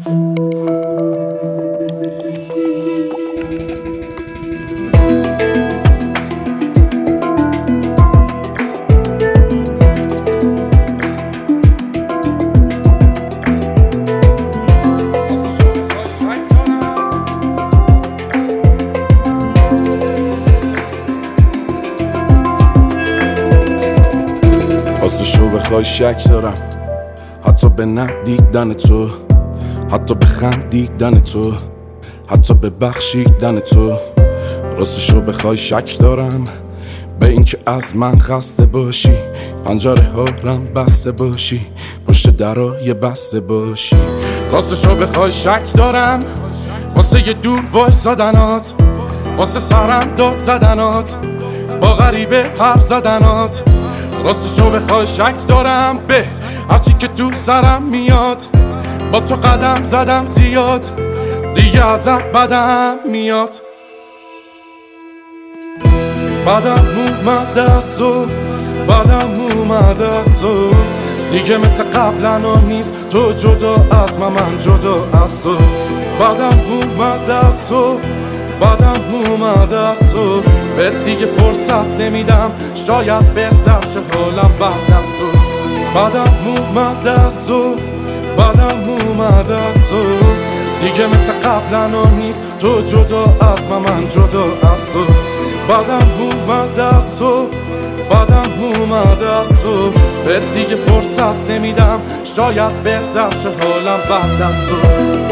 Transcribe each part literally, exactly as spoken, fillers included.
راستشو بخوای شک دارم، حتی به ندیدن تو، حتی به خندیدن تو، حتی به بخشیدن تو. راستشو بخوای شک دارم به اینکه از من خسته باشی، پنجره ها رم بسته باشی، پشت درای بسته باشی. راستشو بخوای شک دارم واسه یه دور وای زدنات، واسه سرم داد زدنات، با غریبه حرف زدنات. راستشو بخوای شک دارم به هرچی که تو سرم میاد، با تو قدم زدم زیاد، دیگه ازت بدم میاد. بدم اومده از تو، بدم اومده از تو، دیگه مثل قبلنا نیست تو جدا از من، من جدا از تو. بدم اومده از تو، بدم اومده از تو، به دیگه فرصت نمیدم، شاید بهتر شه حالم بعد از تو. بدم اومده از تو، بدم اومده از تو، دیگه مثل قبلنا نیست تو جدا از من، من جدا از تو. بدم اومده از تو، بدم اومده از تو، به دیگه فرصت نمیدم، شاید بهتر شه حالم بعد از تو.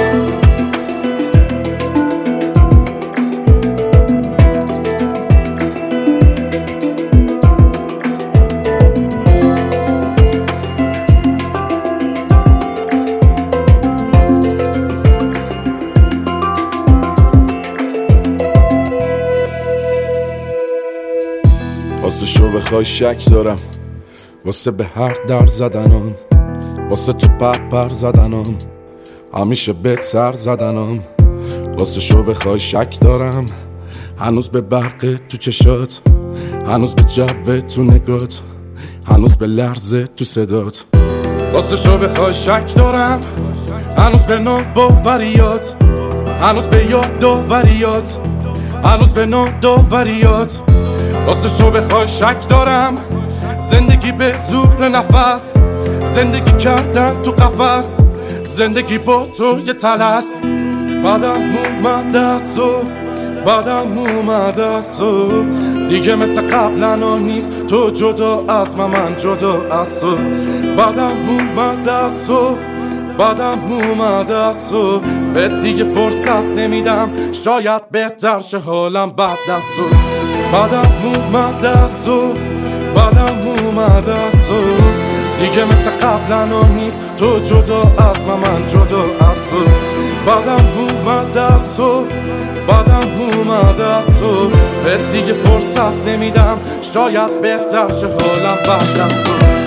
راستشو بخوای شک دارم واسه به هر در زدنم، واسه تو پر پر زدنم، همیشه بهت سر زدنم. راستشو بخوای شک دارم هنوز به برق تو چشات، هنوز به جو تو نگات، هنوز به لرزه تو صدات. راستشو بخوای شک دارم هنوز به ناباوریات، هنوز به یاد داوریات، هنوز به ناداوریات. راستشو بخوای شک دارم زندگی به زور نفس، زندگی کردن تو قفس، زندگی با تو یه تلس. بدم اومده از تو، بدم اومده از تو، دیگه مثل قبلنا نیست تو جدا از من، من جدا از تو. بدم اومده از تو، بدم اومده از تو، به دیگه فرصت نمیدم، شاید بهتر شه حالم بعد از تو. بدم اومده از تو، بدم اومده از تو، دیگه مثل قبلنا نیست تو جدا از من، من جدا از تو. بدم اومده از تو، بدم اومده از تو، به دیگه فرصت نمیدم، شاید بهتر شه حالم بعد از تو.